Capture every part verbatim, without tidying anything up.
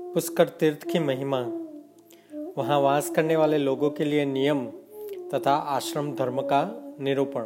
पुष्कर तीर्थ की महिमा, वहाँ वास करने वाले लोगों के लिए नियम तथा आश्रम धर्म का निरूपण।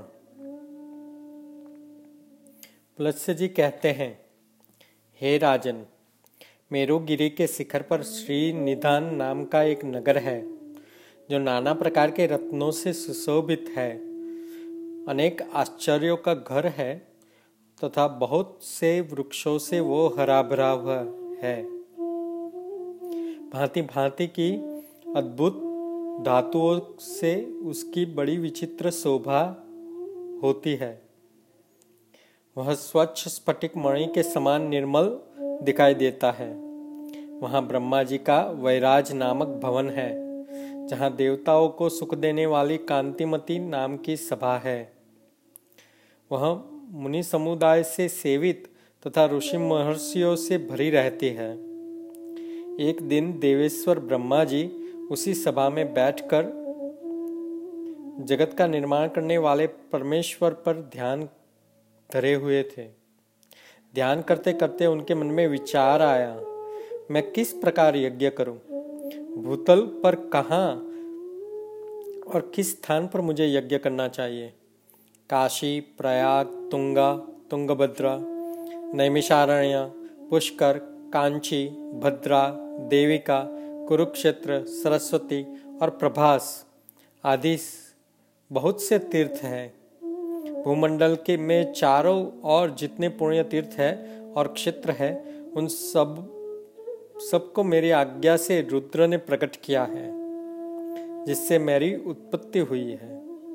पुलत्स्य जी कहते हैं, हे राजन, मेरुगिरी के शिखर पर श्री निधान नाम का एक नगर है जो नाना प्रकार के रत्नों से सुशोभित है। अनेक आश्चर्यों का घर है तथा बहुत से वृक्षों से वो हरा भरा हुआ है। भांति भांति की अद्भुत धातुओं से उसकी बड़ी विचित्र शोभा होती है। वह स्वच्छ स्फटिक मणि के समान निर्मल दिखाई देता है। वहाँ ब्रह्मा जी का वैराज नामक भवन है, जहाँ देवताओं को सुख देने वाली कांतिमती नाम की सभा है। वह मुनि समुदाय से सेवित तथा ऋषि महर्षियों से भरी रहती है। एक दिन देवेश्वर ब्रह्मा जी उसी सभा में बैठकर जगत का निर्माण करने वाले परमेश्वर पर ध्यान धरे हुए थे। ध्यान करते करते उनके मन में विचार आया, मैं किस प्रकार यज्ञ करूं? भूतल पर कहाँ और किस स्थान पर मुझे यज्ञ करना चाहिए? काशी, प्रयाग, तुंगा, तुंगभद्रा, नैमिषारण्य, पुष्कर, कांची, भद्रा, देविका, कुरुक्षेत्र, सरस्वती और प्रभास आदि बहुत से तीर्थ हैं। भूमंडल के में चारों और जितने पुण्य तीर्थ है और क्षेत्र है, उन सब सबको मेरी आज्ञा से रुद्र ने प्रकट किया है, जिससे मेरी उत्पत्ति हुई है।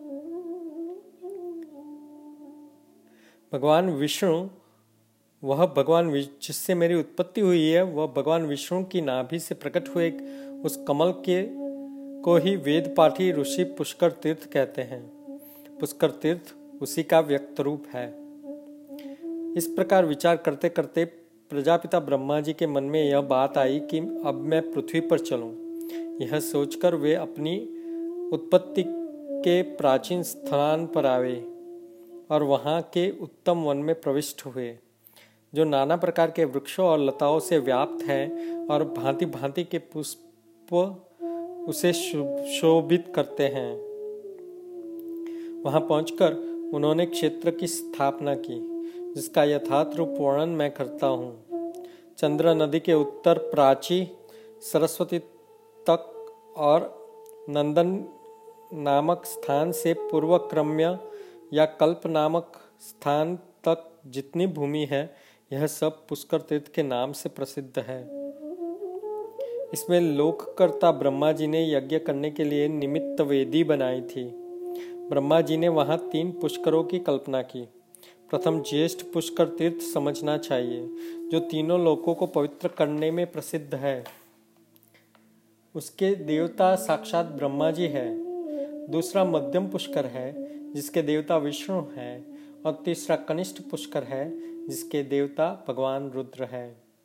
भगवान विष्णु वह भगवान जिससे मेरी उत्पत्ति हुई है वह भगवान विष्णु की नाभि से प्रकट हुए उस कमल के को ही वेद पाठी ऋषि पुष्कर तीर्थ कहते हैं। पुष्कर तीर्थ उसी का व्यक्त रूप है। इस प्रकार विचार करते करते प्रजापिता ब्रह्मा जी के मन में यह बात आई कि अब मैं पृथ्वी पर चलूं। यह सोचकर वे अपनी उत्पत्ति के प्राचीन स्थान पर आए और वहां के उत्तम वन में प्रविष्ट हुए, जो नाना प्रकार के वृक्षों और लताओं से व्याप्त है और भांति भांति के पुष्प उसे शोभित करते हैं। वहां पहुंचकर उन्होंने क्षेत्र की स्थापना की, जिसका यथार्थ रूप वर्णन मैं करता हूँ। चंद्र नदी के उत्तर प्राची, सरस्वती तक और नंदन नामक स्थान से पूर्व क्रम्य या कल्प नामक स्थान तक जितनी भूमि है, यह सब पुष्कर तीर्थ के नाम से प्रसिद्ध है। इसमें लोककर्ता ब्रह्मा जी ने यज्ञ करने के लिए निमित्त वेदी बनाई थी। ब्रह्मा जी ने वहां तीन पुष्करों की कल्पना की। प्रथम ज्येष्ठ पुष्कर तीर्थ समझना चाहिए, जो तीनों लोकों को पवित्र करने में प्रसिद्ध है। उसके देवता साक्षात ब्रह्मा जी है। दूसरा मध्यम पुष्कर है, जिसके देवता विष्णु है, और तीसरा कनिष्ठ पुष्कर है, जिसके देवता भगवान रुद्र है।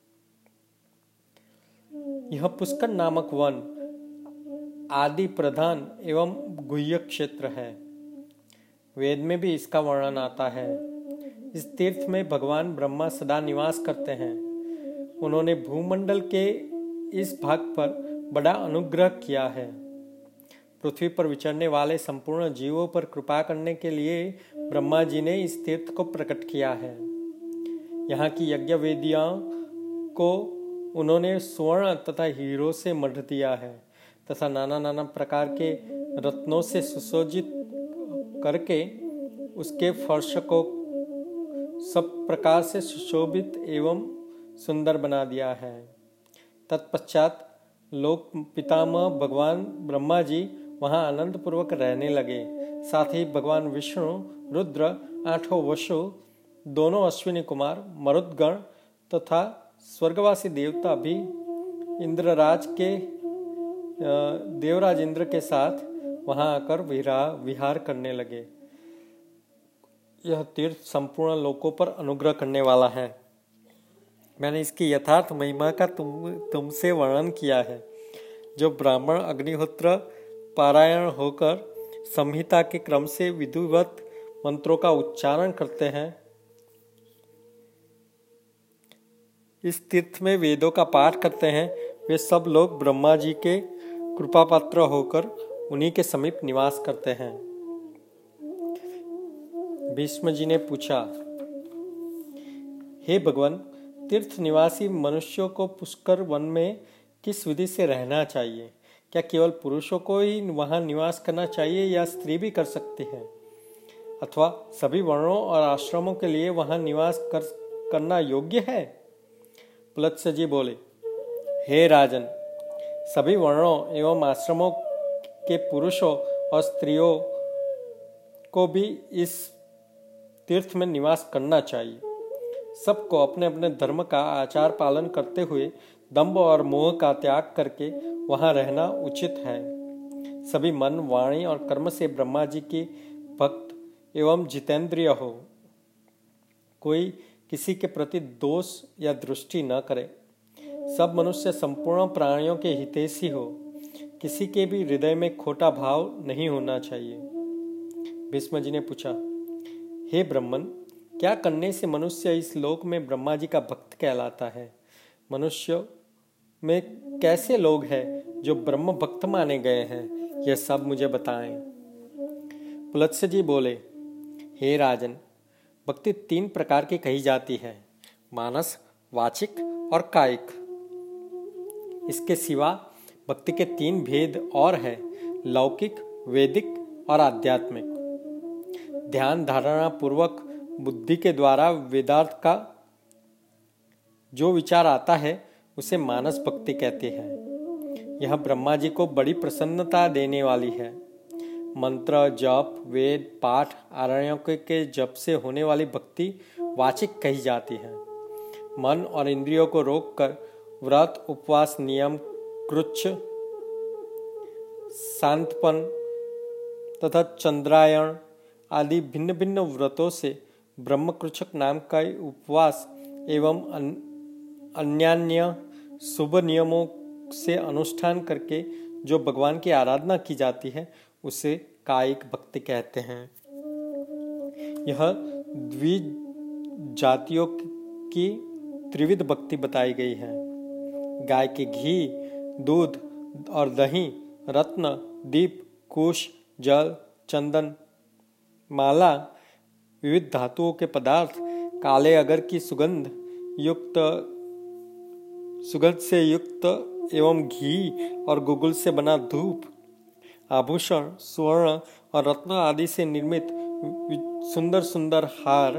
यह पुष्कर नामक वन आदि प्रधान एवं गुह्य क्षेत्र है। वेद में भी इसका वर्णन आता है। इस तीर्थ में भगवान ब्रह्मा सदा निवास करते हैं। उन्होंने भूमंडल के इस भाग पर बड़ा अनुग्रह किया है। पृथ्वी पर विचरने वाले संपूर्ण जीवों पर कृपा करने के लिए ब्रह्मा जी ने इस तीर्थ को प्रकट किया है। यहाँ की यज्ञ वेदियों को उन्होंने स्वर्ण तथा हीरो से मढ़ दिया है तथा नाना नाना प्रकार के रत्नों से सुसज्जित करके उसके फर्श को सब प्रकार से सुशोभित एवं सुंदर बना दिया है। तत्पश्चात लोक पितामह भगवान ब्रह्मा जी वहां आनंद पूर्वक रहने लगे। साथ ही भगवान विष्णु, रुद्र, आठों वसु, दोनों अश्विनी कुमार, मरुदगण तथा स्वर्गवासी देवता भी इंद्रराज के देवराज इंद्र के साथ वहां आकर विहार करने लगे। यह तीर्थ संपूर्ण लोकों पर अनुग्रह करने वाला है। मैंने इसकी यथार्थ महिमा का तुम तुमसे वर्णन किया है। जो ब्राह्मण अग्निहोत्र पारायण होकर संहिता के क्रम से विधिवत मंत्रों का उच्चारण करते हैं, इस तीर्थ में वेदों का पाठ करते हैं, वे सब लोग ब्रह्मा जी के कृपा पात्र होकर उन्हीं के समीप निवास करते हैं। भीष्म जी ने पूछा, हे भगवान, तीर्थ निवासी मनुष्यों को पुष्कर वन में किस विधि से रहना चाहिए? क्या केवल पुरुषों को ही वहां निवास करना चाहिए या स्त्री भी कर सकती है? अथवा सभी वर्णों और आश्रमों के लिए वहां निवास कर करना योग्य है? प्लत्स्य जी बोले, हे राजन, सभी वर्णों एवं आश्रमों के पुरुषों और स्त्रियों को भी इस तीर्थ में निवास करना चाहिए। सबको अपने अपने धर्म का आचार पालन करते हुए दंभ और मोह का त्याग करके वहां रहना उचित है। सभी मन, वाणी और कर्म से ब्रह्मा जी की भक्त एवं जितेंद्रिय हो। कोई किसी के प्रति दोष या दृष्टि न करे। सब मनुष्य संपूर्ण प्राणियों के हितैषी हो। किसी के भी हृदय में खोटा भाव नहीं होना चाहिए। भीष्म जी ने पूछा, हे ब्रह्मन, क्या करने से मनुष्य इस लोक में ब्रह्मा जी का भक्त कहलाता है? मनुष्य में कैसे लोग हैं जो ब्रह्म भक्त माने गए हैं? यह सब मुझे बताएं। पुलत्स्य जी बोले, हे राजन, भक्ति तीन प्रकार की कही जाती है, मानस, वाचिक और कायिक। इसके सिवा भक्ति के तीन भेद और है, लौकिक, वैदिक और आध्यात्मिक। ध्यान धारणा पूर्वक बुद्धि के द्वारा वेदार्थ का जो विचार आता है उसे मानस भक्ति कहते हैं। यह ब्रह्मा जी को बड़ी प्रसन्नता देने वाली है। मंत्र, जप, वेद, पाठ, आरण्यक के जप से होने वाली भक्ति वाचिक कही जाती है। मन और इंद्रियों को रोककर व्रत, उपवास, नियम, कृच्छ, शांतपन तथा चंद्रायण आदि भिन्न भिन्न व्रतों से ब्रह्मकृच्छक नाम का उपवास एवं अन्यान्य शुभ नियमों से अनुष्ठान करके जो भगवान की आराधना की जाती है उसे कायिक भक्ति कहते हैं। यह द्विजातियों की त्रिविध भक्ति बताई गई है। गाय के घी, दूध और दही, रत्न, दीप, कुश, जल, चंदन, माला, विविध धातुओं के पदार्थ, काले अगर की सुगंध युक्त सुगंध से युक्त एवं घी और गुगुल से बना धूप, आभूषण, स्वर्ण और रत्न आदि से निर्मित सुंदर सुंदर हार,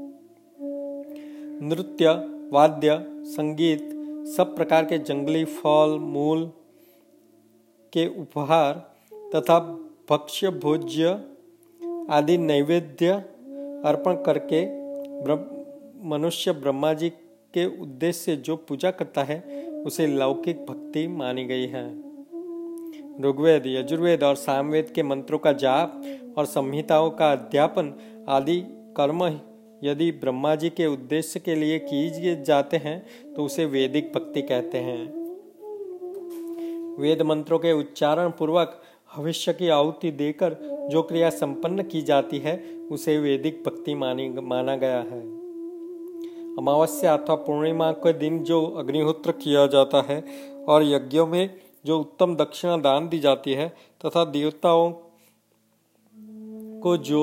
नृत्य, वाद्य, संगीत, सब प्रकार के जंगली फल मूल के उपहार तथा भक्ष्य भोज्य आदि नैवेद्य अर्पण करके मनुष्य ब्रह्मा जी के उद्देश्य से जो पूजा करता है उसे लौकिक भक्ति मानी गई है। ऋग्वेद, यजुर्वेद और सामवेद के मंत्रों का जाप और संहिताओं का अध्यापन आदि कर्म यदि ब्रह्मा जी के उद्देश्य के लिए किए जाते हैं तो उसे वैदिक भक्ति कहते हैं। वेद मंत्रों के उच्चारण पूर्वक भविष्य की आहुति देकर जो क्रिया संपन्न की जाती है उसे वैदिक भक्ति मानी माना गया है। अमावस्या अथवा पूर्णिमा के दिन जो अग्निहोत्र किया जाता है और यज्ञों में जो उत्तम दक्षिणा दान दी जाती है तथा देवताओं को जो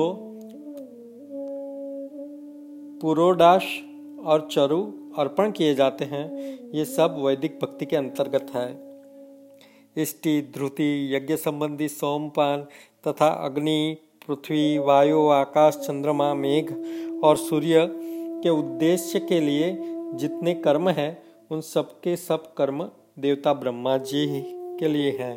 पुरोडाश और चरु अर्पण किए जाते हैं, ये सब वैदिक भक्ति के अंतर्गत है। इष्टि, ध्रुति, यज्ञ संबंधी सोमपान तथा अग्नि, पृथ्वी, वायु, आकाश, चंद्रमा, मेघ और सूर्य के उद्देश्य के लिए जितने कर्म हैं उन सब के सब कर्म देवता ब्रह्मा जी के लिए हैं।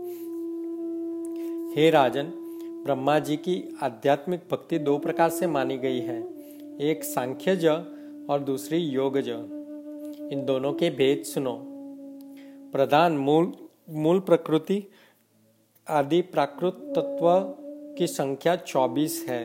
हे राजन, ब्रह्मा जी की आध्यात्मिक भक्ति दो प्रकार से मानी गई है, एक सांख्यज और दूसरी योगज। इन दोनों के भेद सुनो। प्रधान मूल मूल प्रकृति आदि प्राकृत तत्व की संख्या चौबीस है।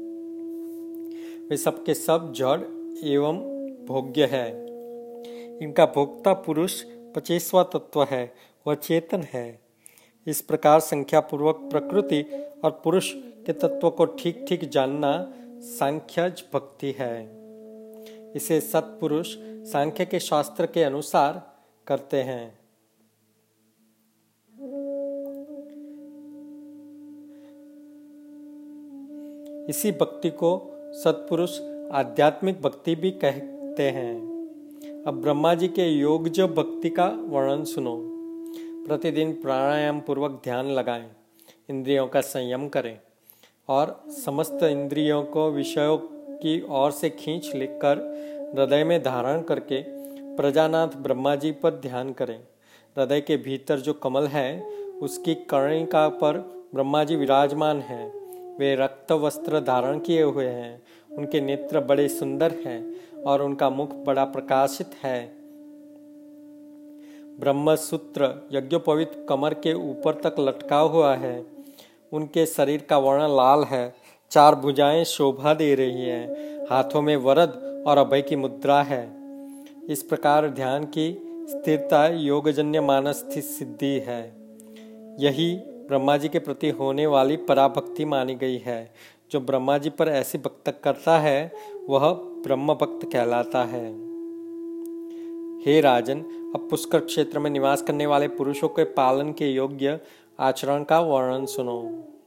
वे सबके सब जड़ एवं भोग्य है। इनका भोक्ता पुरुष पच्चीसवां तत्व है, वह चेतन है। इस प्रकार संख्या पूर्वक प्रकृति और पुरुष के तत्व को ठीक ठीक जानना सांख्यज भक्ति है। इसे सत्पुरुष सांख्य के शास्त्र के अनुसार करते हैं। इसी भक्ति को सत्पुरुष आध्यात्मिक भक्ति भी कहते हैं। अब ब्रह्मा जी के योगज भक्ति का वर्णन सुनो। प्रतिदिन प्राणायाम पूर्वक ध्यान लगाएं, इंद्रियों का संयम करें और समस्त इंद्रियों को विषयों की ओर से खींच लेकर हृदय में धारण करके प्रजानाथ ब्रह्मा जी पर ध्यान करें। हृदय के भीतर जो कमल है उसकी कर्णिका पर ब्रह्मा जी विराजमान हैं। वे रक्त वस्त्र धारण किए हुए हैं, उनके नेत्र बड़े सुंदर हैं और उनका मुख बड़ा प्रकाशित है। ब्रह्म सूत्र यज्ञोपवीत कमर के ऊपर तक लटका हुआ है। उनके शरीर का वर्ण लाल है, चार भुजाएं शोभा दे रही हैं, हाथों में वरद और अभय की मुद्रा है। इस प्रकार ध्यान की स्थिरता योगजन्य मानस सिद्धि है। यही ब्रह्मा जी के प्रति होने वाली पराभक्ति मानी गई है। जो ब्रह्मा जी पर ऐसी भक्ति करता है वह ब्रह्म भक्त कहलाता है। हे राजन, अब पुष्कर क्षेत्र में निवास करने वाले पुरुषों के पालन के योग्य आचरण का वर्णन सुनो।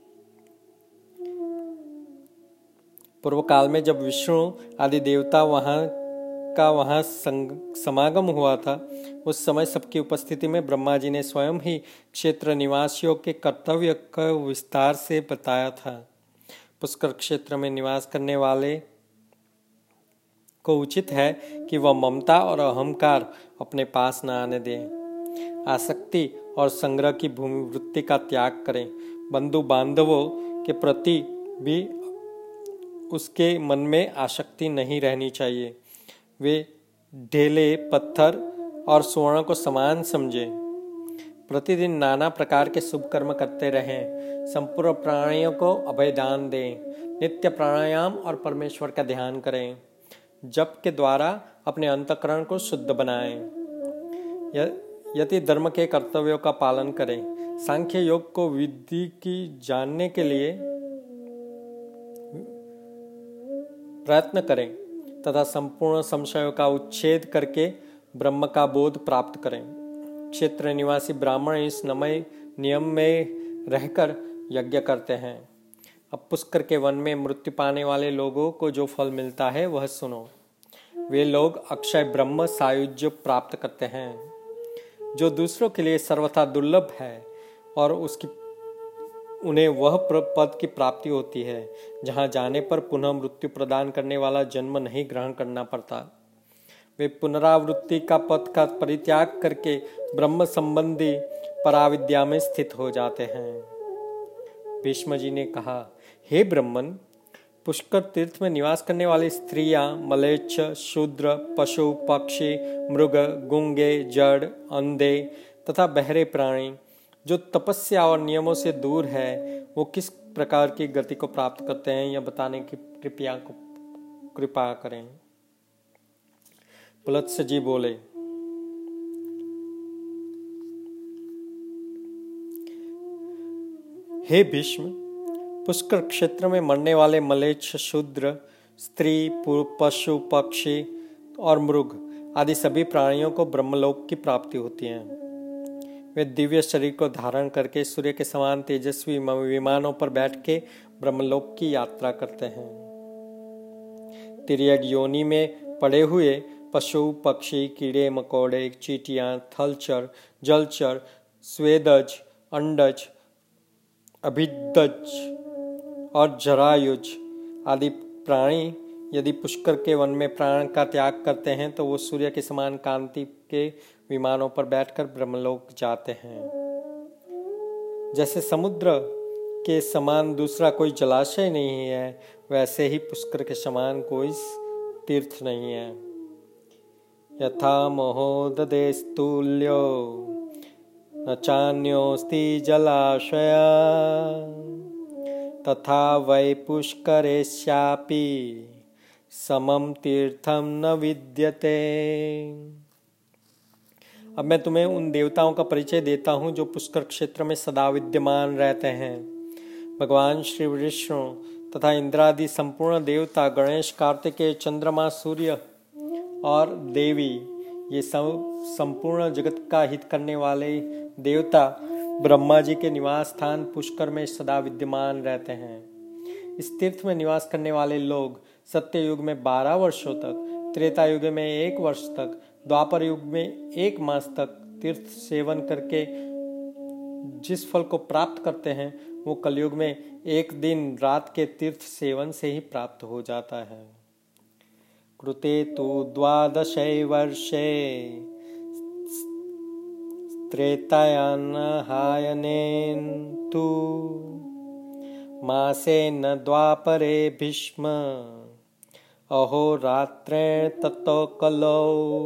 पूर्व काल में जब विष्णु आदि देवता वहां का वहां समागम हुआ था, उस समय सबकी उपस्थिति में ब्रह्मा जी ने स्वयं ही क्षेत्र निवासियों के कर्तव्य का विस्तार से बताया था। पुष्कर क्षेत्र में निवास करने वाले को उचित है कि वह ममता और अहंकार अपने पास न आने दें। आसक्ति और संग्रह की भूमि वृत्ति का त्याग करें। बंधु बांधवों के प्रति भी उसके मन में आसक्ति नहीं रहनी चाहिए। वे ढेले, पत्थर और स्वर्ण को समान समझें। प्रतिदिन नाना प्रकार के शुभ कर्म करते रहें। संपूर्ण प्राणियों को अभय दान दें। नित्य प्राणायाम और परमेश्वर का ध्यान करें। जप के द्वारा अपने अंतःकरण को शुद्ध बनाएं। यति धर्म के कर्तव्यों का पालन करें। सांख्य योग को विधि की जानने के लिए प्रयत्न करें तथा संपूर्ण संशयों का उच्छेद करके ब्रह्म का बोध प्राप्त करें। क्षेत्र निवासी ब्राह्मण इस नमय नियम में रहकर यज्ञ करते हैं। अब पुष्कर के वन में मृत्यु पाने वाले लोगों को जो फल मिलता है वह सुनो। वे लोग अक्षय ब्रह्म सायुज्य प्राप्त करते हैं, जो दूसरों के लिए सर्वथा दुर्लभ है, और उसकी उन्हें वह पद की प्राप्ति होती है जहां जाने पर पुनः मृत्यु प्रदान करने वाला जन्म नहीं ग्रहण करना पड़ता। वे पुनरावृत्ति का पथ का परित्याग करके ब्रह्म संबंधी पराविद्या में स्थित हो जाते हैं। भीष्म जी ने कहा, हे ब्रह्मन, पुष्कर तीर्थ में निवास करने वाली स्त्रियां, मलेच्छ, शूद्र, पशु, पक्षी, मृग, गूंगे, जड़, अंधे तथा बहरे प्राणी जो तपस्या और नियमों से दूर है, वो किस प्रकार की गति को प्राप्त करते हैं, यह बताने की कृपया को कृपा करें। पुलत्स्य जी बोले, हे भीष्म, पुष्कर क्षेत्र में मरने वाले मलेच्छ, शूद्र, स्त्री, पशु, पक्षी और मृग आदि सभी प्राणियों को ब्रह्मलोक की प्राप्ति होती है। वे दिव्य शरीर को धारण करके सूर्य के समान तेजस्वी विमानों पर बैठ के ब्रह्मलोक की यात्रा करते हैं। तिर्यक योनि में पड़े हुए पशु, पक्षी, कीड़े मकोड़े, चींटियां, थलचर, जलचर, स्वेदज, अंडज, अभिदज और जरायुज आदि प्राणी यदि पुष्कर के वन में प्राण का त्याग करते हैं तो वो सूर्य के समान कांति के विमानों पर बैठकर ब्रह्मलोक जाते हैं। जैसे समुद्र के समान दूसरा कोई जलाशय नहीं है, वैसे ही पुष्कर के समान कोई तीर्थ नहीं है। यथा महोददेस्तुल्यो न चान्योस्ति जलाशया तथा वै पुष्करेस्यापि समम तीर्थम न विद्यते। अब मैं तुम्हें उन देवताओं का परिचय देता हूँ जो पुष्कर क्षेत्र में सदा विद्यमान रहते हैं। भगवान श्री विष्णु तथा इंद्रादि संपूर्ण देवता, गणेश, कार्तिकेय, चंद्रमा, सूर्य और देवी, ये सब संपूर्ण जगत का हित करने वाले देवता ब्रह्मा जी के निवास स्थान पुष्कर में सदा विद्यमान रहते हैं। इस तीर्थ में निवास करने वाले लोग सत्य युग में बारह वर्षों तक, त्रेता युग में एक वर्ष तक, द्वापर युग में एक मास तक तीर्थ सेवन करके जिस फल को प्राप्त करते हैं वो कलयुग में एक दिन रात के तीर्थ सेवन से ही प्राप्त हो जाता है। कृते तु द्वादशे वर्षे त्रेतायान हायनेन तु मासेन द्वापरे भीष्म अहोरात्रेण ततो कलौ।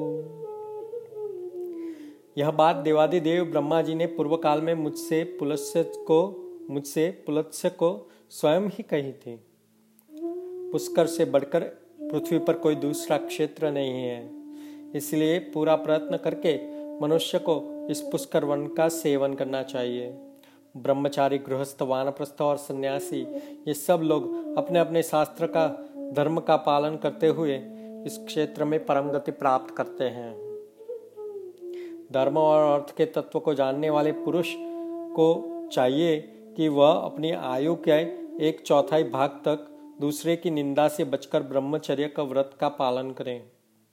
यह बात देवादिदेव ब्रह्मा जी ने पूर्व काल में मुझसे पुलत्स्य को मुझसे पुलत्स्य को स्वयं ही कही थी। पुष्कर से बढ़कर पृथ्वी पर कोई दूसरा क्षेत्र नहीं है, इसलिए पूरा प्रयत्न करके मनुष्य को इस पुष्कर वन का सेवन करना चाहिए। ब्रह्मचारी, गृहस्थ, वानप्रस्थ और सन्यासी ये सब लोग अपने अपने शास्त्र का, धर्म का पालन करते हुए इस क्षेत्र में परम गति प्राप्त करते हैं। धर्म और अर्थ के तत्व को जानने वाले पुरुष को चाहिए कि वह अपनी आयु के एक चौथाई भाग तक दूसरे की निंदा से बचकर ब्रह्मचर्य का व्रत का पालन करें,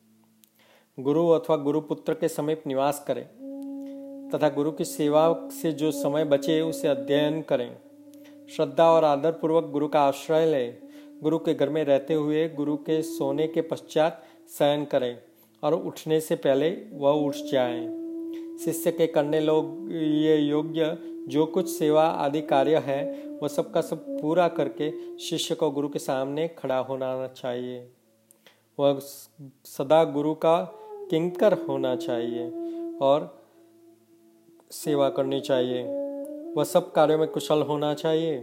गुरु अथवा गुरुपुत्र के समीप निवास करें तथा गुरु की सेवा से जो समय बचे उसे अध्ययन करें। श्रद्धा और आदर पूर्वक गुरु का आश्रय लें। गुरु के घर में रहते हुए गुरु के सोने के पश्चात शयन करें और उठने से पहले वह उठ जाएं। शिष्य के करने लोग ये योग्य जो कुछ सेवा आदि कार्य है वह सब का सब पूरा करके शिष्य को गुरु के सामने खड़ा होना चाहिए। वह सदा गुरु का किंकर होना चाहिए और सेवा करनी चाहिए। वह सब कार्यों में कुशल होना चाहिए।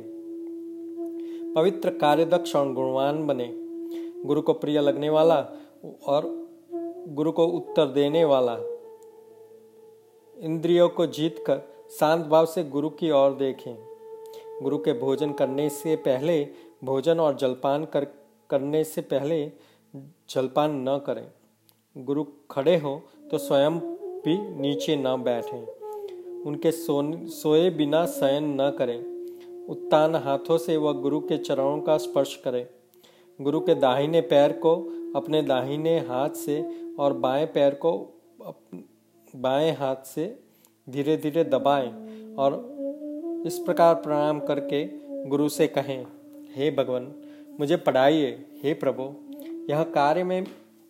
पवित्र, कार्यदक्ष और गुणवान बने। गुरु को प्रिय लगने वाला और गुरु को उत्तर देने वाला। इंद्रियों को जीतकर शांत भाव से गुरु की ओर देखें। गुरु के भोजन करने से पहले भोजन और जलपान कर करने से पहले जलपान न करें। गुरु खड़े हो तो स्वयं भी नीचे न बैठें। उनके सोने सोए बिना शयन न करें। उत्तान हाथों से वह गुरु के चरणों का स्पर्श करें। गुरु के दाहिने पैर को अपने दाहिने हाथ से और बाएं पैर को बाएं हाथ से धीरे धीरे दबाएं और इस प्रकार प्रणाम करके गुरु से कहें, हे भगवान, मुझे पढ़ाइए। हे प्रभु, यह कार्य में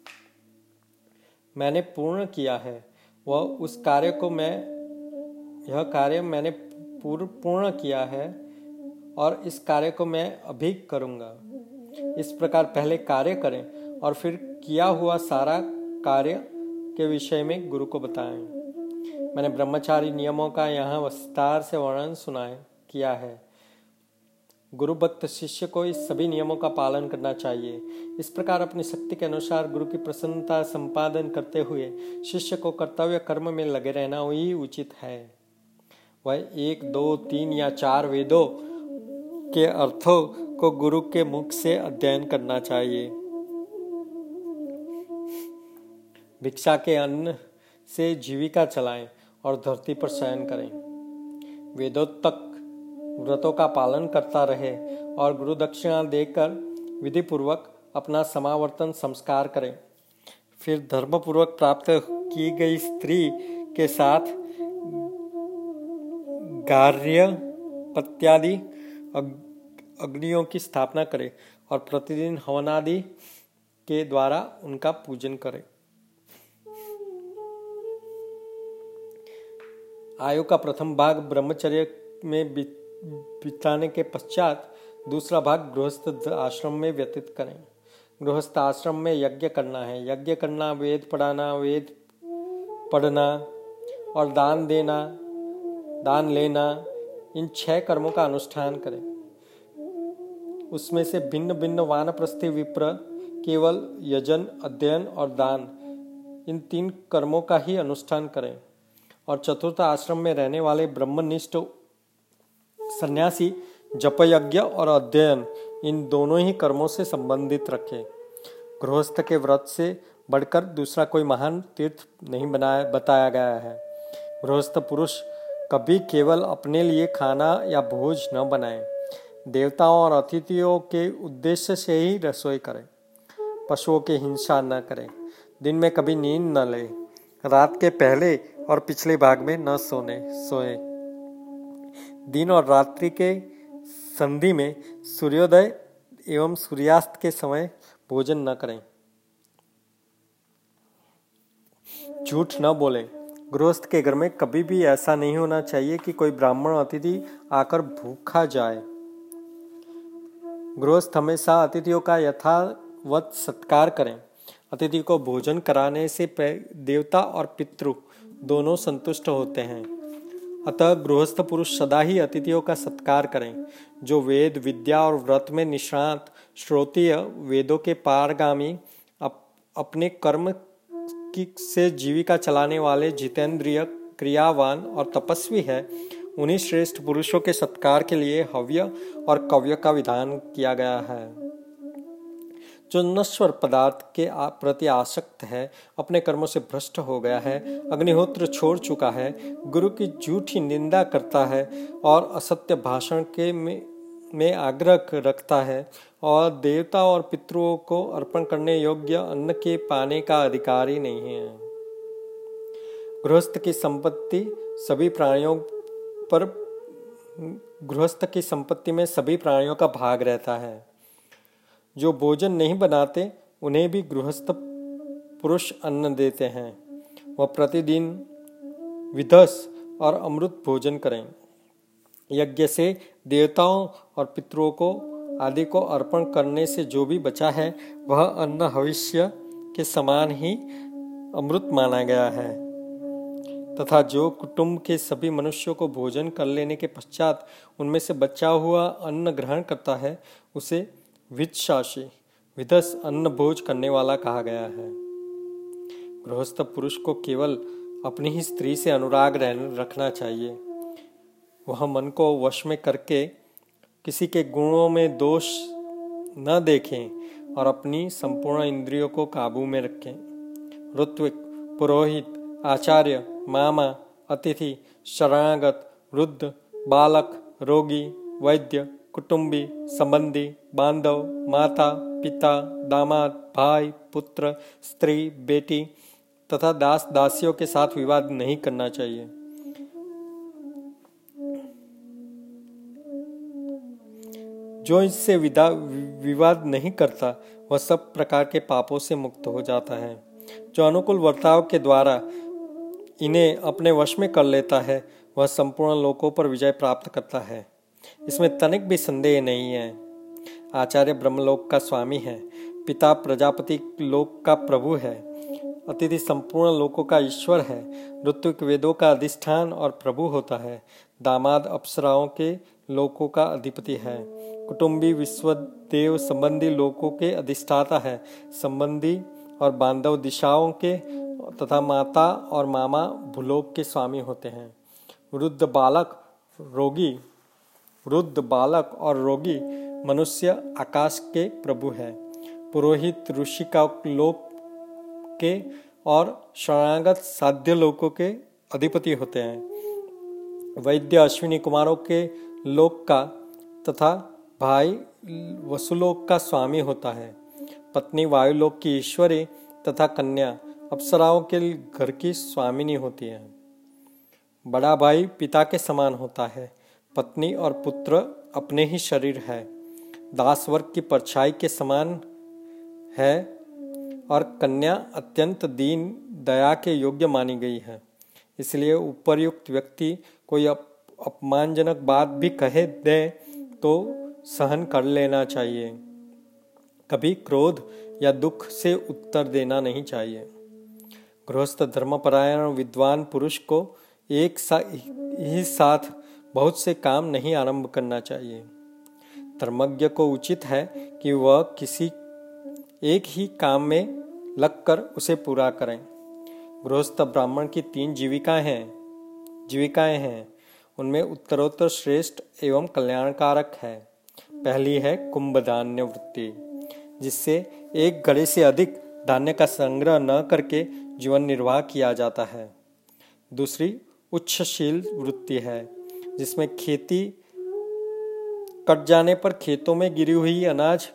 मैंने पूर्ण किया है, वह उस कार्य को मैं यह कार्य मैंने पूर्ण पूर्ण किया है और इस कार्य को मैं अभी करूँगा। इस प्रकार पहले कार्य करें और फिर किया हुआ सारा कार्य के विषय में गुरु को बताएं। मैंने ब्रह्मचारी नियमों का यहाँ विस्तार से वर्णन सुनाए किया है। गुरु भक्त शिष्य को इस सभी नियमों का पालन करना चाहिए। इस प्रकार अपनी शक्ति के अनुसार गुरु की प्रसन्नता संपादन करते हुए शिष्य को कर्तव्य कर्म में लगे रहना वही उचित है। वह एक, दो, तीन या चार वेदों के अर्थों को गुरु के मुख से अध्ययन करना चाहिए। भिक्षा के अन्न से जीविका चलाएं और धरती पर शयन करें। वेदों तक व्रतों का पालन करता रहे और गुरु दक्षिणा देकर विधि पूर्वक अपना समावर्तन संस्कार करें। फिर धर्म पूर्वक प्राप्त की गई स्त्री के साथ गार्ह्य पत्यादि अग्नियों की स्थापना करें और प्रतिदिन हवनादि के द्वारा उनका पूजन करें। आयु का प्रथम भाग ब्रह्मचर्य में बिताने के पश्चात दूसरा भाग गृहस्थ आश्रम में व्यतीत करें। गृहस्थ आश्रम में यज्ञ करना है। यज्ञ करना, वेद पढ़ाना, वेद पढ़ना और दान देना, दान लेना, इन छह कर्मों का अनुष्ठान करें। उसमें से भिन्न भिन्न वानप्रस्थी विप्र केवल यजन, अध्ययन और दान, इन तीन कर्मों का ही अनुष्ठान करें। और चतुर्थ आश्रम में रहने वाले ब्रह्मनिष्ठ सन्यासी जप, यज्ञ और अध्ययन, इन दोनों ही कर्मों से संबंधित रखें। गृहस्थ के व्रत से बढ़कर दूसरा कोई महान तीर्थ नहीं बनाया बताया गया है। गृहस्थ पुरुष कभी केवल अपने लिए खाना या भोज न बनाए। देवताओं और अतिथियों के उद्देश्य से ही रसोई करें। पशुओं की हिंसा न करें। दिन में कभी नींद न लें। रात के पहले और पिछले भाग में न सोने सोए। दिन और रात्रि के संधि में सूर्योदय एवं सूर्यास्त के समय भोजन न करें। झूठ न बोलें। गृहस्थ के घर में कभी भी ऐसा नहीं होना चाहिए कि कोई ब्राह्मण अतिथि आकर भूखा जाए। गृहस्थ हमेशा अतिथियों का यथावत सत्कार करें। अतिथि को भोजन कराने से देवता और पितृ दोनों संतुष्ट होते हैं। अतः गृहस्थ पुरुष सदा ही अतिथियों का सत्कार करें। जो वेद विद्या और व्रत में निष्णात, श्रोत्रिय, वेदों के पारगामी, अप, अपने कर्म की से जीविका चलाने वाले, जितेंद्रिय, क्रियावान और तपस्वी है, उन्हीं श्रेष्ठ पुरुषों के सत्कार के लिए हव्य और कव्य का विधान किया गया है। जो नश्वर पदार्थ के प्रति आसक्त है, अपने कर्मों से भ्रष्ट हो गया है, अग्निहोत्र छोड़ चुका है, गुरु की झूठी निंदा करता है और असत्य भाषण के में, में आग्रह रखता है और देवता और पितरों को अर्पण करने योग्य अन्न के पाने का अधिकारी नहीं है। गृहस्थ की संपत्ति सभी प्राणियों पर गृहस्थ की संपत्ति में सभी प्राणियों का भाग रहता है। जो भोजन नहीं बनाते उन्हें भी गृहस्थ पुरुष अन्न देते हैं। वह प्रतिदिन विधस और अमृत भोजन करें। यज्ञ से देवताओं और पितरों को आदि को अर्पण करने से जो भी बचा है वह अन्न भविष्य के समान ही अमृत माना गया है। तथा जो कुटुंब के सभी मनुष्यों को भोजन कर लेने के पश्चात उनमें से बचा हुआ अन्न ग्रहण करता है उसे वित्तशासी, विधस अन्न भोज करने वाला कहा गया है। गृहस्थ पुरुष को केवल अपनी ही स्त्री से अनुराग रखना चाहिए। वह मन को वश में करके किसी के गुणों में दोष न देखें और अपनी संपूर्ण इंद्रियों को काबू में रखें। ऋत्विक, पुरोहित, आचार्य, मामा, अतिथि, शरणागत, वृद्ध, बालक, रोगी, वैद्य, कुटुंबी, संबंधी, बांधव, माता, पिता, दामाद, भाई, पुत्र, स्त्री, बेटी तथा दास दासियों के साथ विवाद नहीं करना चाहिए। जो इससे विवाद नहीं करता वह सब प्रकार के पापों से मुक्त हो जाता है। जो अनुकूल वर्ताव के द्वारा इन्हें अपने वश में कर लेता है वह संपूर्ण लोकों पर विजय प्राप्त करता है। इसमें तनिक भी संदेह नहीं है। आचार्य ब्रह्मलोक का स्वामी है। पिता प्रजापति लोक का प्रभु है। अतिथि संपूर्ण लोकों का ईश्वर है। ऋत्विक वेदों का अधिष्ठान और प्रभु होता है। दामाद अप्सराओं के लोकों का अधिपति है। कुटुंबी विश्वदेव संबंधी लोकों के अधिष्ठाता है। संबंधी और बांधव दिशाओं के तथा माता और मामा भूलोक के स्वामी होते हैं। वृद्ध बालक रोगी वृद्ध बालक और रोगी मनुष्य आकाश के प्रभु है। पुरोहित ऋषि का लोक के और शरणागत साध्य लोकों के अधिपति होते हैं। वैद्य अश्विनी कुमारों के लोक का तथा भाई वसुलोक का स्वामी होता है। पत्नी वायुलोक की ईश्वरी तथा कन्या अप्सराओं के घर की स्वामिनी होती है। बड़ा भाई पिता के समान होता है। पत्नी और पुत्र अपने ही शरीर है। दास वर्ग की परछाई के समान है और कन्या अत्यंत दीन दया के योग्य मानी गई है। इसलिए उपर्युक्त व्यक्ति कोई अप, अपमानजनक बात भी कहे दे तो सहन कर लेना चाहिए। कभी क्रोध या दुख से उत्तर देना नहीं चाहिए। गृहस्थ धर्मपरायण विद्वान पुरुष को एक सा, ही साथ बहुत से काम नहीं आरंभ करना चाहिए। धर्मज्ञ को उचित है कि वह किसी एक ही काम में लगकर उसे पूरा करें। गृहस्थ ब्राह्मण की तीन जीविकाएं हैं जीविकाएं हैं उनमें उत्तरोत्तर श्रेष्ठ एवं कल्याणकारक है। पहली है कुंभ धान्य वृत्ति, जिससे एक घड़े से अधिक धान्य का संग्रह न करके जीवन निर्वाह किया जाता है। दूसरी उच्छशील वृत्ति है, जिसमें खेती कट जाने पर खेतों में गिरी हुई अनाज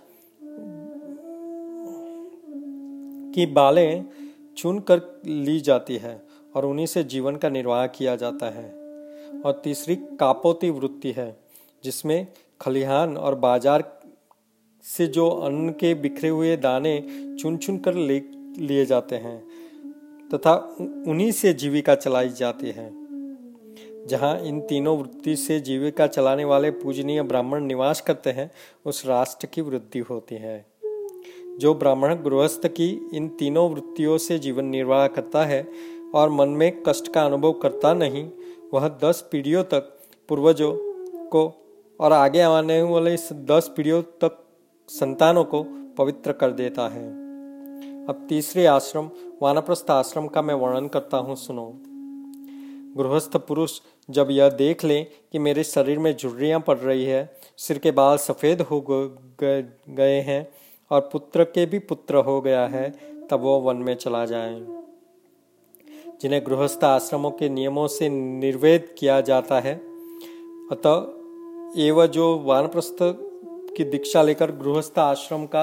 की बालें चुन कर ली जाती है और उन्हीं से जीवन का निर्वाह किया जाता है। और तीसरी कापोती वृत्ति है, जिसमें खलिहान और बाजार से जो अन्न के बिखरे हुए दाने चुन चुन कर ले लिए जाते हैं तथा उन्हीं से जीविका चलाई जाती है। जहाँ इन तीनों वृत्ति से जीविका चलाने वाले पूजनीय ब्राह्मण निवास करते हैं, उस राष्ट्र की वृद्धि होती है। जो ब्राह्मण गृहस्थ की इन तीनों वृत्तियों से जीवन निर्वाह करता है और मन में कष्ट का अनुभव करता नहीं, वह दस पीढ़ियों तक पूर्वजों को और आगे आने वाले इस दस पीढ़ियों तक संतानों को पवित्र कर देता है। अब तीसरे आश्रम वानप्रस्थ आश्रम का मैं वर्णन करता हूँ, सुनो। गृहस्थ पुरुष जब यह देख ले कि मेरे शरीर में झुर्रियां पड़ रही है, सिर के बाल सफेद हो गए हैं और पुत्र के भी पुत्र हो गया है, तब वो वन में चला जाए। जिन्हें गृहस्थ आश्रमों के नियमों से निर्वेद किया जाता है, अतः एवं जो वानप्रस्थ की दीक्षा लेकर गृहस्थ आश्रम का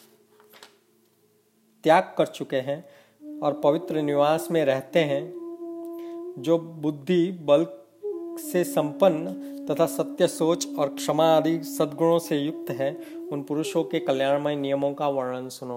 त्याग कर चुके हैं और पवित्र निवास में रहते हैं, जो बुद्धि बल से संपन्न तथा सत्य सोच और क्षमा आदि सद्गुणों से युक्त है, उन पुरुषों के कल्याणमय नियमों का वर्णन सुनो।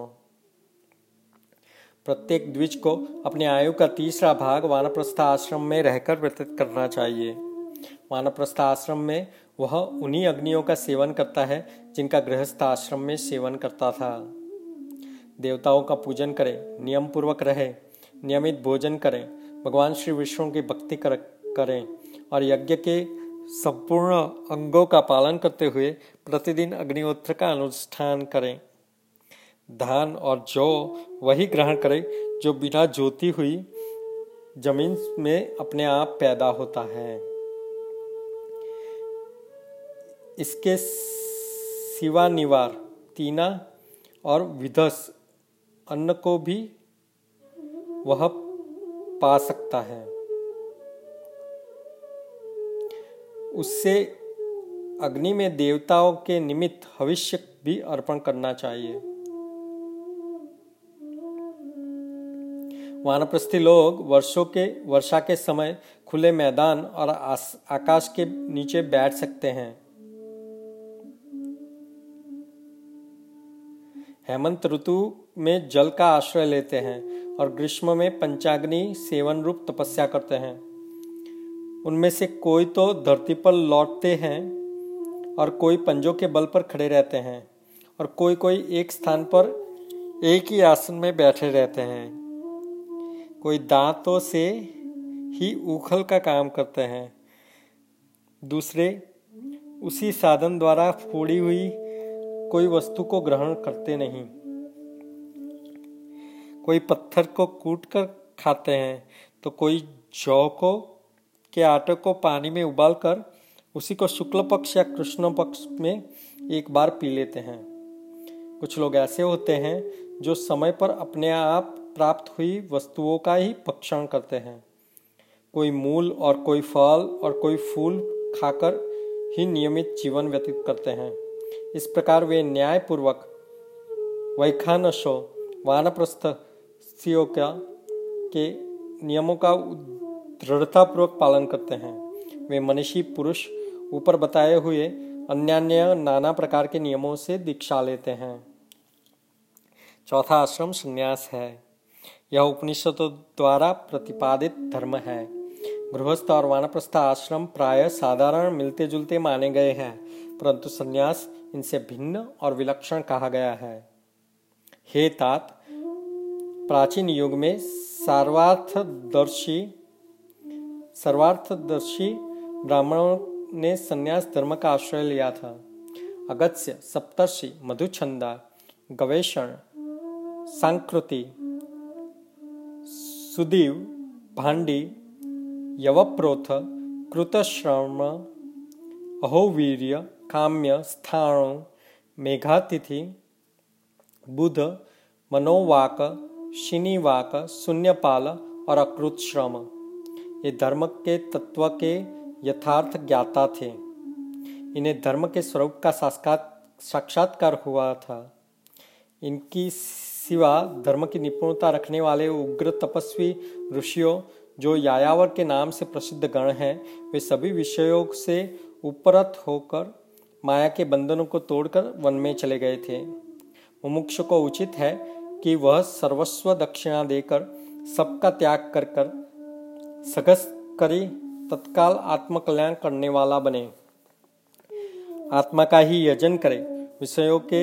प्रत्येक द्विज को अपनी आयु का तीसरा भाग वानप्रस्थ आश्रम में रहकर व्यतीत करना चाहिए। वानप्रस्थ आश्रम में वह उन्हीं अग्नियों का सेवन करता है जिनका गृहस्थ आश्रम में सेवन करता था। देवताओं का पूजन करें, नियम पूर्वक रहे, नियमित भोजन करें, भगवान श्री विष्णु की भक्ति कर, करें और यज्ञ के संपूर्ण अंगों का पालन करते हुए प्रतिदिन अग्निहोत्र का अनुष्ठान करें। धान और जौ वही ग्रहण करें जो बिना जोती हुई जमीन में अपने आप पैदा होता है। इसके सिवा निवार, तीना और विधस अन्न को भी वह पा सकता है। उससे अग्नि में देवताओं के निमित्त हविष्य भी अर्पण करना चाहिए। वानप्रस्थी लोग वर्षों के वर्षा के समय खुले मैदान और आकाश के नीचे बैठ सकते हैं। हेमंत ऋतु में जल का आश्रय लेते हैं और ग्रीष्म में पंचाग्नि सेवन रूप तपस्या करते हैं। उनमें से कोई तो धरती पर लौटते हैं और कोई पंजों के बल पर खड़े रहते हैं और कोई कोई एक स्थान पर एक ही आसन में बैठे रहते हैं। कोई दांतों से ही उखल का काम करते हैं, दूसरे उसी साधन द्वारा फोड़ी हुई कोई वस्तु को ग्रहण करते नहीं। कोई पत्थर को कूटकर खाते हैं तो कोई जौ को के आटे को पानी में उबालकर उसी को शुक्ल पक्ष या कृष्ण पक्ष में एक बार पी लेते हैं। कुछ लोग ऐसे होते हैं जो समय पर अपने आप प्राप्त हुई वस्तुओं का ही भक्षण करते हैं। कोई मूल और कोई फल और कोई फूल खाकर ही नियमित जीवन व्यतीत करते हैं। इस प्रकार वे न्याय पूर्वक वैखानसो वानप्रस्थियों का के नियमों का दृढ़ता पूर्वक पालन करते हैं। वे मनीषी पुरुष ऊपर बताए हुए अन्यान्य नाना प्रकार के नियमों से दीक्षा लेते हैं। चौथा आश्रम संन्यास है। यह उपनिषदों द्वारा प्रतिपादित धर्म है। गृहस्थ और वानप्रस्थ आश्रम प्राय साधारण मिलते जुलते माने गए हैं, परंतु संन्यास इनसे भिन्न और विलक्षण कहा गया है। हे तात, प्राचीन युग में सर्वार्थदर्शी सर्वार्थदर्शी ब्राह्मणों ने संन्यास धर्म का आश्रय लिया था। अगस्त्य, सप्तर्षि, मधुचंदा, गवेषण, सांकृति, सुदीव, भांडी, यवप्रोथ, कृतश्रम, अहोवीर्य, काम्य, स्थाणु, मेघातिथि, बुध, मनोवाक, शिनीवाक, शून्यपाल और अकृत श्रम ये धर्म के तत्व के यथार्थ ज्ञाता थे। इन्हें धर्म के स्वरूप का साक्षात्कार हुआ था। इनकी सिवा धर्म की निपुणता रखने वाले उग्र तपस्वी ऋषियों जो यायावर के नाम से प्रसिद्ध गण हैं, वे सभी विषयों से उपरत होकर माया के बंधनों को तोड़कर वन में चले गए थे। मुमुक्षु को उचित है कि वह सर्वस्व दक्षिणा देकर सबका त्याग कर कर सगस करी तत्काल आत्मकल्याण करने वाला बने। आत्मा का ही यजन करे, विषयों के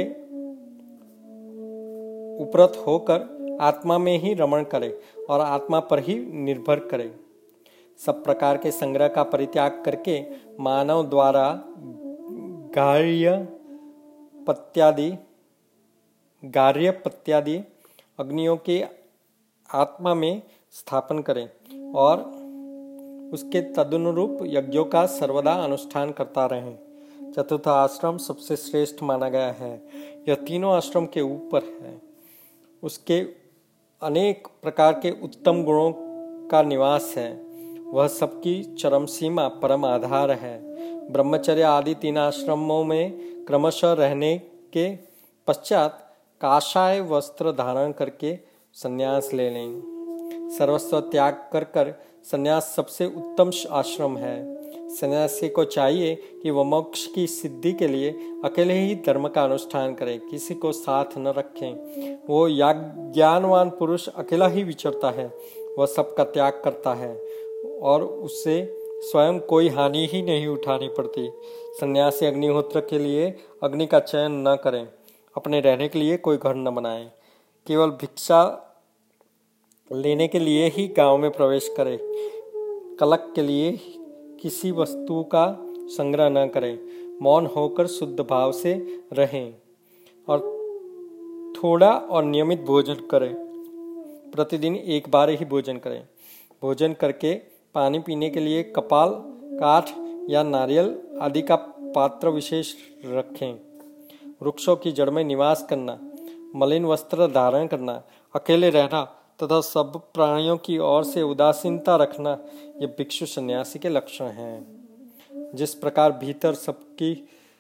उपरत होकर आत्मा में ही रमण करे और आत्मा पर ही निर्भर करे। सब प्रकार के संग्रह का परित्याग करके मानव द्वारा गार्य पत्यादि गार्य पत्यादि अग्नियों के आत्मा में स्थापन करें और उसके तदनुरूप यज्ञों का सर्वदा अनुष्ठान करता रहें। चतुर्थ आश्रम सबसे श्रेष्ठ माना गया है। यह तीनों आश्रम के ऊपर है। उसके अनेक प्रकार के उत्तम गुणों का निवास है। वह सबकी चरम सीमा परम आधार है। ब्रह्मचर्य आदि तीन आश्रमों में क्रमशः रहने के पश्चात काषाय वस्त्र धारण करके संन्यास ले लें। सर्वस्व त्याग कर कर संन्यास सबसे उत्तम आश्रम है। सन्यासी को चाहिए कि वह मोक्ष की सिद्धि के लिए अकेले ही धर्म का अनुष्ठान करे, किसी को साथ न रखें। वो ज्ञानवान पुरुष अकेला ही विचरता है, वह सबका त्याग करता है और उससे स्वयं कोई हानि ही नहीं उठानी पड़ती। सन्यासी अग्निहोत्र के लिए अग्नि का चयन न करें, अपने रहने के लिए कोई घर न बनाए, केवल भिक्षा लेने के लिए ही गांव में प्रवेश करे। कलक के लिए किसी वस्तु का संग्रह न करें, मौन होकर शुद्ध भाव से रहें और थोड़ा और नियमित भोजन करें। प्रतिदिन एक बार ही भोजन करें। भोजन करके पानी पीने के लिए कपाल, काठ या नारियल आदि का पात्र विशेष रखें। वृक्षों की जड़ में निवास करना, मलिन वस्त्र धारण करना, अकेले रहना तथा सब प्राणियों की ओर से उदासीनता रखना, ये भिक्षु सन्यासी के लक्षण हैं। जिस प्रकार भीतर सबकी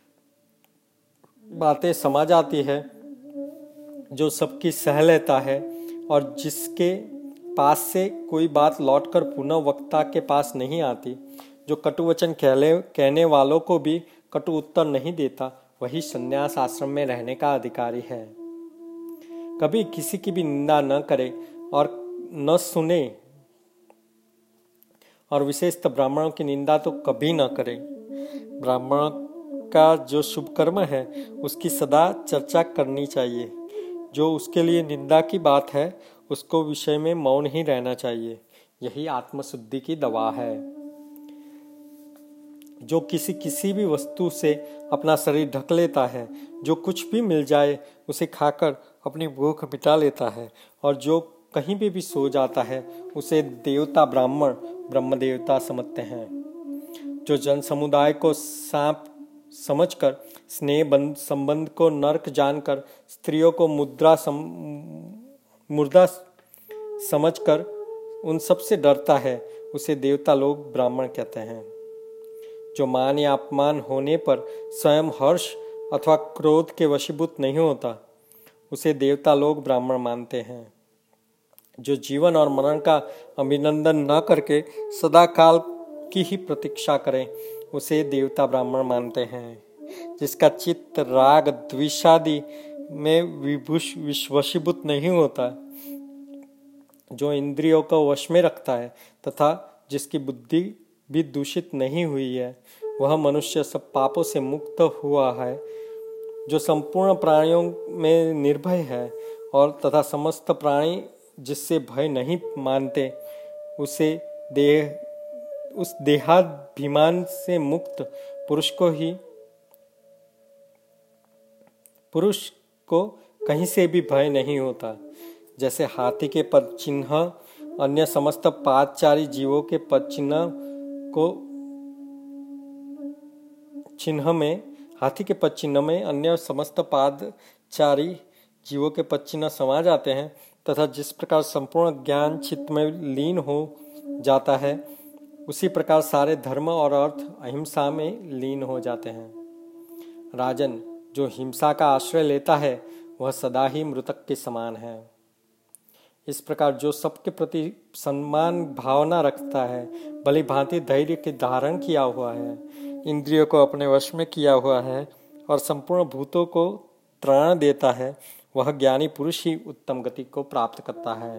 बातें समा जाती है, जो सबकी सह लेता है और जिसके पास से कोई बात लौटकर पुनः वक्ता के पास नहीं आती, जो कटु वचन कहने वालों को भी कटु उत्तर नहीं देता, वही संन्यास आश्रम में रहने का अधिकारी है। कभी किसी की भी निंदा न करे और न सुने, और विशेषतः ब्राह्मणों की निंदा तो कभी न करे। ब्राह्मण का जो शुभ कर्म है उसकी सदा चर्चा करनी चाहिए। जो उसके लिए निंदा की बात है उसको विषय में मौन ही रहना चाहिए। यही आत्मशुद्धि की दवा है। जो किसी किसी भी वस्तु से अपना शरीर ढक लेता है, जो कुछ भी मिल जाए उसे खाकर अपनी भूख मिटा लेता है, और जो कहीं भी भी सो जाता है उसे देवता ब्राह्मण ब्रह्म देवता समझते हैं। जो जन समुदाय को सांप समझकर, स्नेह बंध संबंध को नरक जानकर, स्त्रियों को मुद्रा सम, मुर्दा समझकर उन सब से डरता है, उसे देवता लोग ब्राह्मण कहते हैं। जो मान या अपमान होने पर स्वयं हर्ष अथवा क्रोध के वशीभूत नहीं होता, उसे देवता लोग ब्राह्मण मानते हैं। जो जीवन और मरण का अभिनंदन न करके सदा काल की ही प्रतीक्षा करे, उसे देवता ब्राह्मण मानते हैं। जिसका चित्त राग द्वेषादि में विभूष वशीभूत नहीं होता, जो इंद्रियों को वश में रखता है तथा जिसकी बुद्धि भी दूषित नहीं हुई है, वह मनुष्य सब पापों से मुक्त हुआ है। जो संपूर्ण प्राणियों में निर्भय है और तथा समस्त प्राणी जिससे भय नहीं मानते, उसे देह उस देहाभिमान से मुक्त पुरुष को ही पुरुष को कहीं से भी भय नहीं होता। जैसे हाथी के पद चिन्ह अन्य समस्त पादचारी जीवों के पद चिन्ह को चिन्ह में हाथी के पद चिन्ह में अन्य समस्त पादचारी जीवों के पद चिन्ह समा जाते हैं, तथा जिस प्रकार संपूर्ण ज्ञान चित्त में लीन हो जाता है, उसी प्रकार सारे धर्म और अर्थ अहिंसा में लीन हो जाते हैं। राजन, जो हिंसा का आश्रय लेता है वह सदा ही मृतक के समान है। इस प्रकार जो सबके प्रति सम्मान भावना रखता है, भली भांति धैर्य के धारण किया हुआ है, इंद्रियों को अपने वश में किया हुआ है और संपूर्ण भूतों को त्राण देता है, वह ज्ञानी पुरुष ही उत्तम गति को प्राप्त करता है।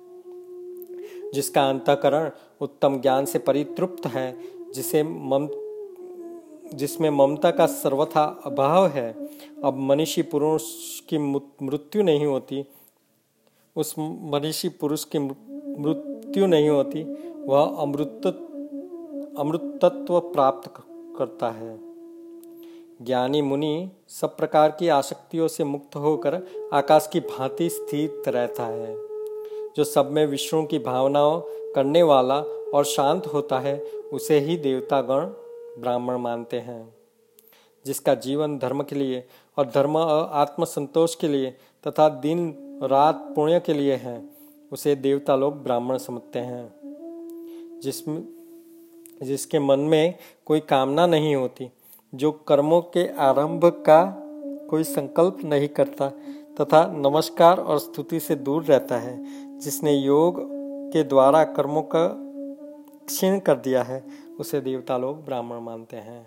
जिसका अंतःकरण उत्तम ज्ञान से परितृप्त है, जिसे मम जिसमें ममता का सर्वथा अभाव है, अब मनीषी पुरुष की मृत्यु नहीं होती उस मनीषी पुरुष की मृत्यु नहीं होती वह अमृत अमृतत्व प्राप्त करता है। ज्ञानी मुनि सब प्रकार की आसक्तियों से मुक्त होकर आकाश की भांति स्थित रहता है। जो सब में विष्णु की भावनाओं करने वाला और शांत होता है, उसे ही देवतागण ब्राह्मण मानते हैं। जिसका जीवन धर्म के लिए और धर्म और आत्म संतोष के लिए तथा दिन रात पुण्य के लिए है, उसे देवता लोग ब्राह्मण समझते हैं। जिसमें जिसके मन में कोई कामना नहीं होती, जो कर्मों के आरंभ का कोई संकल्प नहीं करता तथा नमस्कार और स्तुति से दूर रहता है, जिसने योग के द्वारा कर्मों का क्षीण कर दिया है, उसे देवता लोग ब्राह्मण मानते हैं।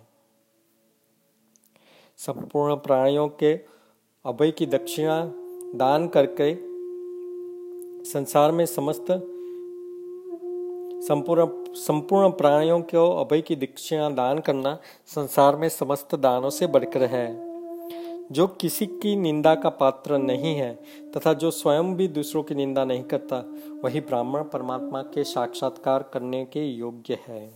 संपूर्ण प्राणियों के अभय की दक्षिणा दान करके संसार में समस्त संपूर्ण संपूर्ण प्राणियों को अभय की दक्षिणा दान करना संसार में समस्त दानों से बढ़कर है। जो किसी की निंदा का पात्र नहीं है तथा जो स्वयं भी दूसरों की निंदा नहीं करता, वही ब्राह्मण परमात्मा के साक्षात्कार करने के योग्य है।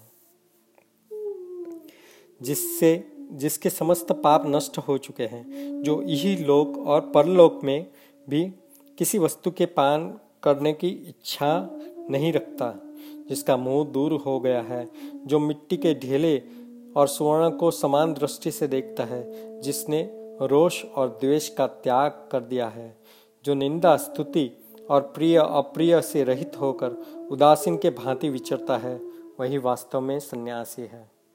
जिससे जिसके समस्त पाप नष्ट हो चुके हैं, जो इही लोक और परलोक में भी किसी वस्तु के पान करने की इच्छा नहीं रखता, जिसका मोह दूर हो गया है, जो मिट्टी के ढेले और स्वर्ण को समान दृष्टि से देखता है, जिसने रोष और द्वेष का त्याग कर दिया है, जो निंदा स्तुति और प्रिय अप्रिय से रहित होकर उदासीन के भांति विचरता है, वही वास्तव में सन्यासी है।